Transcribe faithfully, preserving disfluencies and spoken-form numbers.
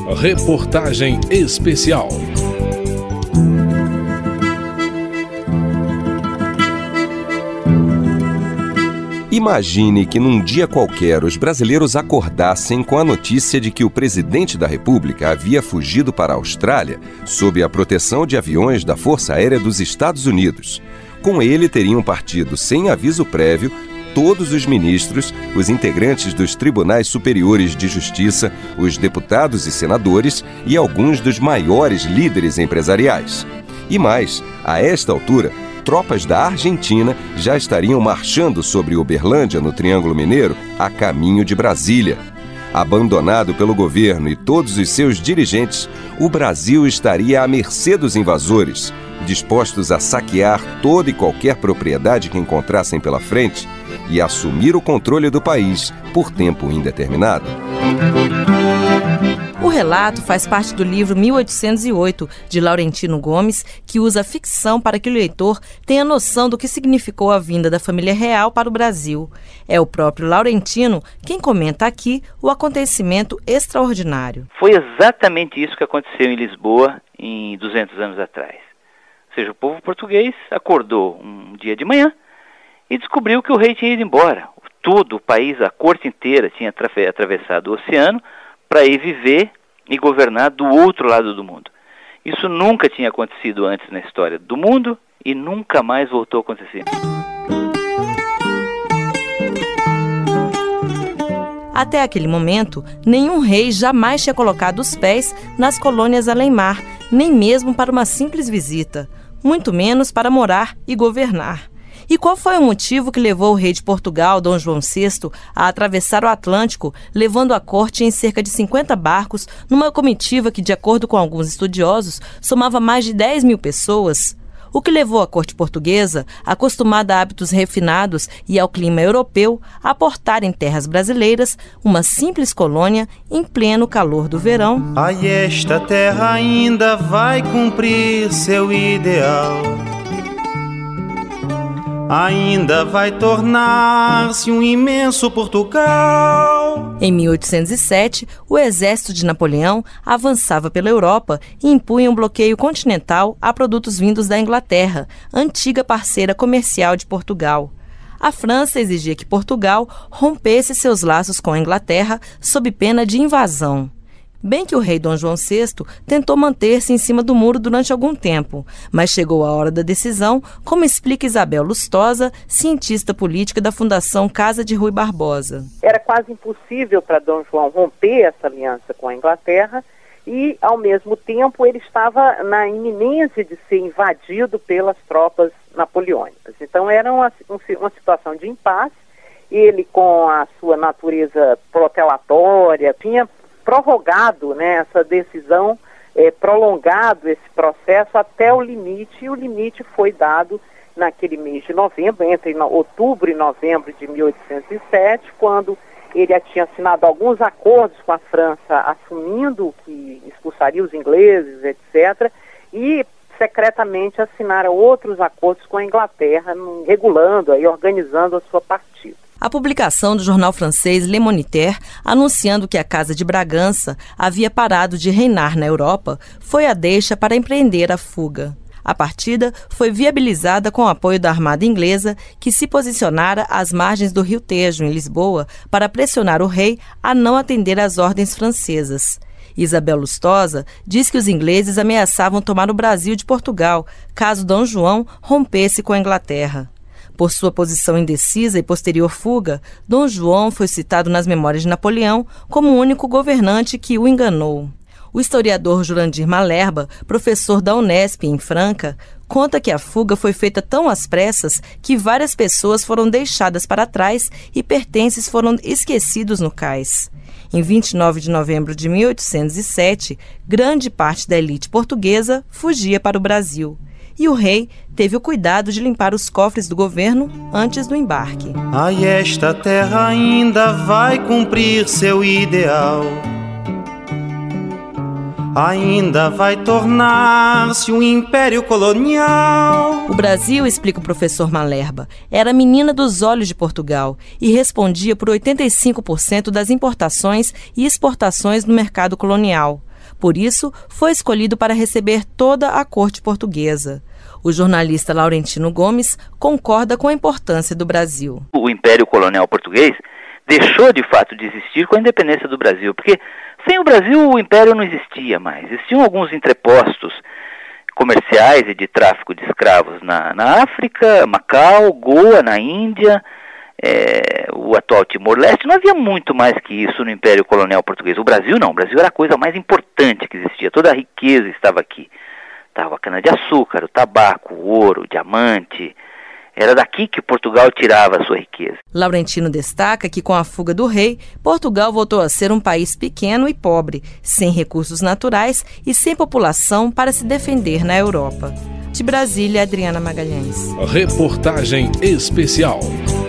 Reportagem especial. Imagine que num dia qualquer os brasileiros acordassem com a notícia de que o presidente da República havia fugido para a Austrália sob a proteção de aviões da Força Aérea dos Estados Unidos. Com ele teriam partido, sem aviso prévio, todos os ministros, os integrantes dos tribunais superiores de justiça, os deputados e senadores e alguns dos maiores líderes empresariais. E mais, a esta altura, tropas da Argentina já estariam marchando sobre Uberlândia, no Triângulo Mineiro, a caminho de Brasília. Abandonado pelo governo e todos os seus dirigentes, o Brasil estaria à mercê dos invasores, dispostos a saquear toda e qualquer propriedade que encontrassem pela frente e assumir o controle do país por tempo indeterminado. O relato faz parte do livro mil oitocentos e oito, de Laurentino Gomes, que usa a ficção para que o leitor tenha noção do que significou a vinda da família real para o Brasil. É o próprio Laurentino quem comenta aqui o acontecimento extraordinário. Foi exatamente isso que aconteceu em Lisboa em duzentos anos atrás. Ou seja, o povo português acordou um dia de manhã e descobriu que o rei tinha ido embora. Todo o país, a corte inteira, tinha atravessado o oceano para ir viver e governar do outro lado do mundo. Isso nunca tinha acontecido antes na história do mundo e nunca mais voltou a acontecer. Até aquele momento, nenhum rei jamais tinha colocado os pés nas colônias além-mar, nem mesmo para uma simples visita, muito menos para morar e governar. E qual foi o motivo que levou o rei de Portugal, Dom João sexto, a atravessar o Atlântico, levando a corte em cerca de cinquenta barcos, numa comitiva que, de acordo com alguns estudiosos, somava mais de dez mil pessoas? O que levou a corte portuguesa, acostumada a hábitos refinados e ao clima europeu, a aportar em terras brasileiras uma simples colônia em pleno calor do verão? Ai, esta terra ainda vai cumprir seu ideal. Ainda vai tornar-se um imenso Portugal. Em mil oitocentos e sete, o exército de Napoleão avançava pela Europa e impunha um bloqueio continental a produtos vindos da Inglaterra, antiga parceira comercial de Portugal. A França exigia que Portugal rompesse seus laços com a Inglaterra sob pena de invasão. Bem que o rei Dom João sexto tentou manter-se em cima do muro durante algum tempo, mas chegou a hora da decisão, como explica Isabel Lustosa, cientista política da Fundação Casa de Rui Barbosa. Era quase impossível para Dom João romper essa aliança com a Inglaterra e, ao mesmo tempo, ele estava na iminência de ser invadido pelas tropas napoleônicas. Então era uma, uma situação de impasse. Ele, com a sua natureza protelatória, tinha prorrogado, né, essa decisão, é, prolongado esse processo até o limite, e o limite foi dado naquele mês de novembro, entre no, outubro e novembro de mil oitocentos e sete, quando ele já tinha assinado alguns acordos com a França, assumindo que expulsaria os ingleses, etcétera, e secretamente assinaram outros acordos com a Inglaterra, regulando e organizando a sua partida. A publicação do jornal francês Le Moniteur, anunciando que a Casa de Bragança havia parado de reinar na Europa, foi a deixa para empreender a fuga. A partida foi viabilizada com o apoio da Armada Inglesa, que se posicionara às margens do Rio Tejo, em Lisboa, para pressionar o rei a não atender às ordens francesas. Isabel Lustosa diz que os ingleses ameaçavam tomar o Brasil de Portugal, caso Dom João rompesse com a Inglaterra. Por sua posição indecisa e posterior fuga, Dom João foi citado nas memórias de Napoleão como o único governante que o enganou. O historiador Jurandir Malherba, professor da Unesp em Franca, conta que a fuga foi feita tão às pressas que várias pessoas foram deixadas para trás e pertences foram esquecidos no cais. Em vinte e nove de novembro de mil oitocentos e sete, grande parte da elite portuguesa fugia para o Brasil. E o rei teve o cuidado de limpar os cofres do governo antes do embarque. Ai, esta terra ainda vai cumprir seu ideal. Ainda vai tornar-se um império colonial. O Brasil, explica o professor Malherba, era a menina dos olhos de Portugal e respondia por oitenta e cinco por cento das importações e exportações no mercado colonial. Por isso, foi escolhido para receber toda a corte portuguesa. O jornalista Laurentino Gomes concorda com a importância do Brasil. O Império Colonial Português deixou de fato de existir com a independência do Brasil, porque sem o Brasil o Império não existia mais. Existiam alguns entrepostos comerciais e de tráfico de escravos na, na África, Macau, Goa, na Índia, é, o atual Timor-Leste. Não havia muito mais que isso no Império Colonial Português. O Brasil não, o Brasil era a coisa mais importante que existia, toda a riqueza estava aqui. Estava a cana-de-açúcar, o tabaco, o ouro, o diamante. Era daqui que Portugal tirava a sua riqueza. Laurentino destaca que com a fuga do rei, Portugal voltou a ser um país pequeno e pobre, sem recursos naturais e sem população para se defender na Europa. De Brasília, Adriana Magalhães. Reportagem especial.